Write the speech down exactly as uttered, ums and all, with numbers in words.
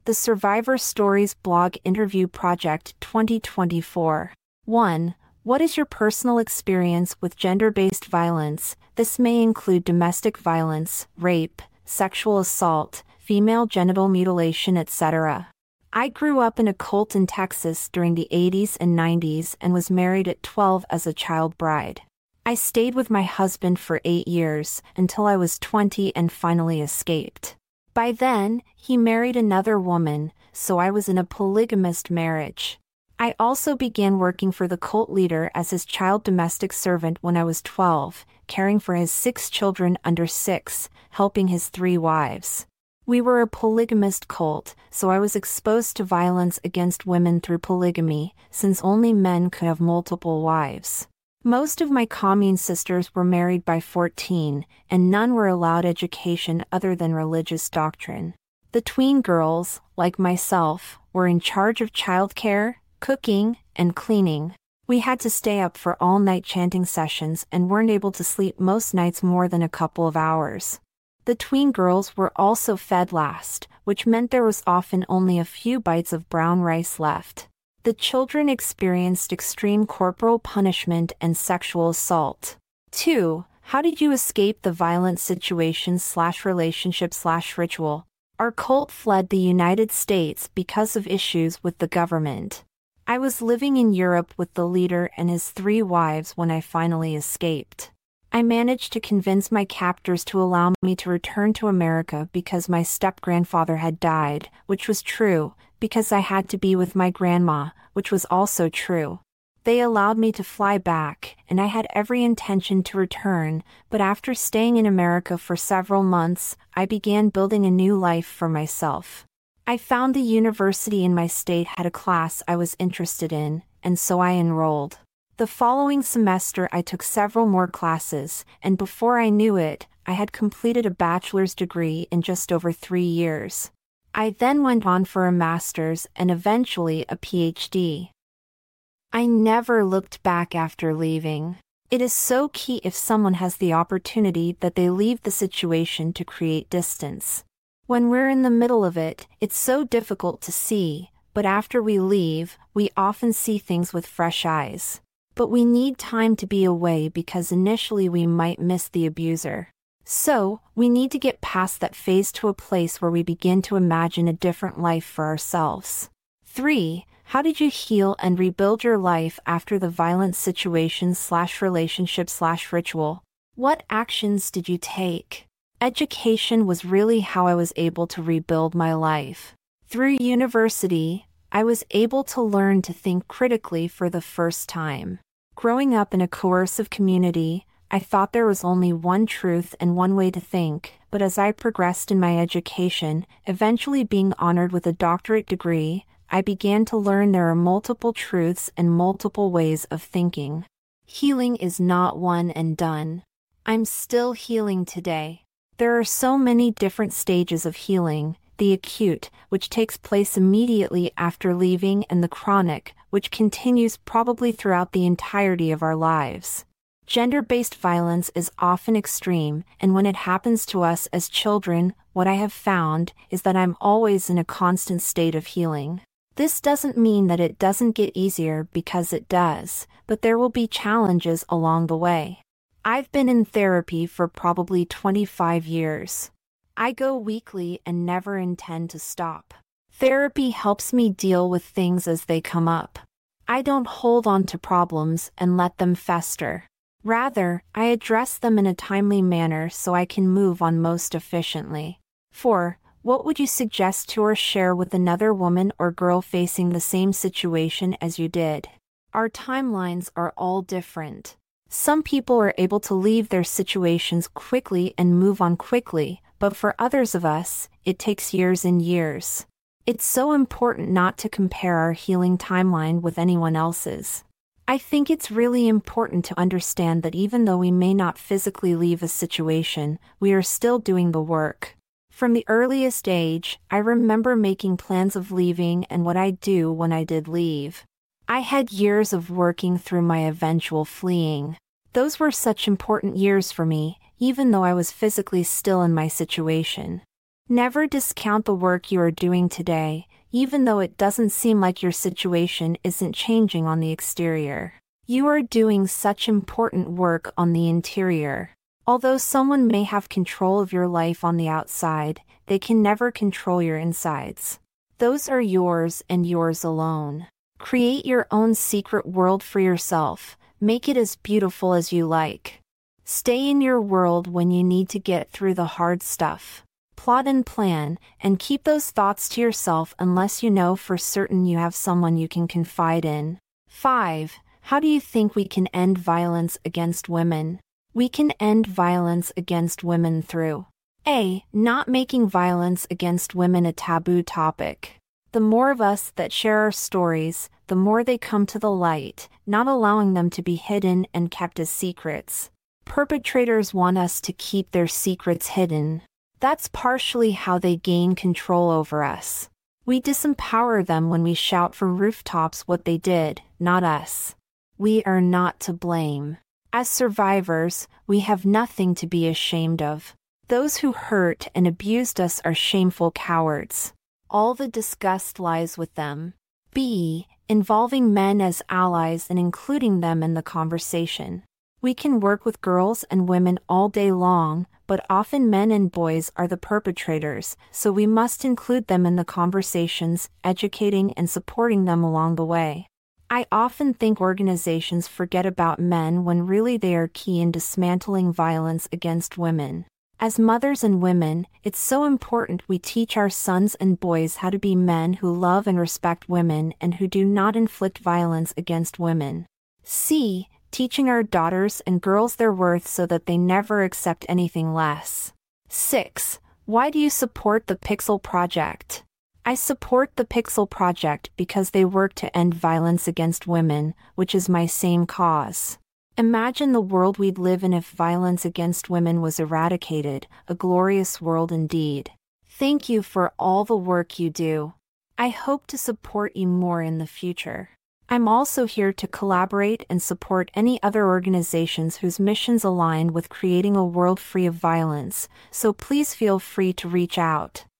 The Survivor Stories Blog Interview Project twenty twenty-four. one. What is your personal experience with gender-based violence? This may include domestic violence, rape, sexual assault, female genital mutilation, et cetera. I grew up in a cult in Texas during the eighties and nineties and was married at twelve as a child bride. I stayed with my husband for eight years, until I was twenty and finally escaped. By then, he married another woman, so I was in a polygamist marriage. I also began working for the cult leader as his child domestic servant when I was twelve, caring for his six children under six, helping his three wives. We were a polygamist cult, so I was exposed to violence against women through polygamy, since only men could have multiple wives. Most of my commune sisters were married by fourteen, and none were allowed education other than religious doctrine. The tween girls, like myself, were in charge of childcare, cooking, and cleaning. We had to stay up for all-night chanting sessions and weren't able to sleep most nights more than a couple of hours. The tween girls were also fed last, which meant there was often only a few bites of brown rice left. The children experienced extreme corporal punishment and sexual assault. two. How did you escape the violent situation slash relationship slash ritual? Our cult fled the United States because of issues with the government. I was living in Europe with the leader and his three wives when I finally escaped. I managed to convince my captors to allow me to return to America because my step-grandfather had died, which was true, because I had to be with my grandma, which was also true. They allowed me to fly back, and I had every intention to return, but after staying in America for several months, I began building a new life for myself. I found the university in my state had a class I was interested in, and so I enrolled. The following semester I took several more classes, and before I knew it, I had completed a bachelor's degree in just over three years. I then went on for a master's and eventually a P H D. I never looked back after leaving. It is so key if someone has the opportunity that they leave the situation to create distance. When we're in the middle of it, it's so difficult to see, but after we leave, we often see things with fresh eyes. But we need time to be away because initially we might miss the abuser. So, we need to get past that phase to a place where we begin to imagine a different life for ourselves. three. How did you heal and rebuild your life after the violent situation slash relationship slash ritual? What actions did you take? Education was really how I was able to rebuild my life. Through university, I was able to learn to think critically for the first time. Growing up in a coercive community, I thought there was only one truth and one way to think, but as I progressed in my education, eventually being honored with a doctorate degree, I began to learn there are multiple truths and multiple ways of thinking. Healing is not one and done. I'm still healing today. There are so many different stages of healing: the acute, which takes place immediately after leaving, and the chronic, which continues probably throughout the entirety of our lives. Gender-based violence is often extreme, and when it happens to us as children, what I have found is that I'm always in a constant state of healing. This doesn't mean that it doesn't get easier, because it does, but there will be challenges along the way. I've been in therapy for probably twenty-five years. I go weekly and never intend to stop. Therapy helps me deal with things as they come up. I don't hold on to problems and let them fester. Rather, I address them in a timely manner so I can move on most efficiently. four. What would you suggest to or share with another woman or girl facing the same situation as you did? Our timelines are all different. Some people are able to leave their situations quickly and move on quickly, but for others of us, it takes years and years. It's so important not to compare our healing timeline with anyone else's. I think it's really important to understand that even though we may not physically leave a situation, we are still doing the work. From the earliest age, I remember making plans of leaving and what I'd do when I did leave. I had years of working through my eventual fleeing. Those were such important years for me, even though I was physically still in my situation. Never discount the work you are doing today, even though it doesn't seem like your situation isn't changing on the exterior. You are doing such important work on the interior. Although someone may have control of your life on the outside, they can never control your insides. Those are yours and yours alone. Create your own secret world for yourself. Make it as beautiful as you like. Stay in your world when you need to get through the hard stuff. Plot and plan, and keep those thoughts to yourself unless you know for certain you have someone you can confide in. five. How do you think we can end violence against women? We can end violence against women through A. Not making violence against women a taboo topic. The more of us that share our stories, the more they come to the light, not allowing them to be hidden and kept as secrets. Perpetrators want us to keep their secrets hidden. That's partially how they gain control over us. We disempower them when we shout from rooftops what they did, not us. We are not to blame. As survivors, we have nothing to be ashamed of. Those who hurt and abused us are shameful cowards. All the disgust lies with them. B. Involving men as allies and including them in the conversation. We can work with girls and women all day long, but often men and boys are the perpetrators, so we must include them in the conversations, educating and supporting them along the way. I often think organizations forget about men when really they are key in dismantling violence against women. As mothers and women, it's so important we teach our sons and boys how to be men who love and respect women and who do not inflict violence against women. C. Teaching our daughters and girls their worth so that they never accept anything less. six. Why do you support the Pixel Project? I support the Pixel Project because they work to end violence against women, which is my same cause. Imagine the world we'd live in if violence against women was eradicated, a glorious world indeed. Thank you for all the work you do. I hope to support you more in the future. I'm also here to collaborate and support any other organizations whose missions align with creating a world free of violence, so please feel free to reach out.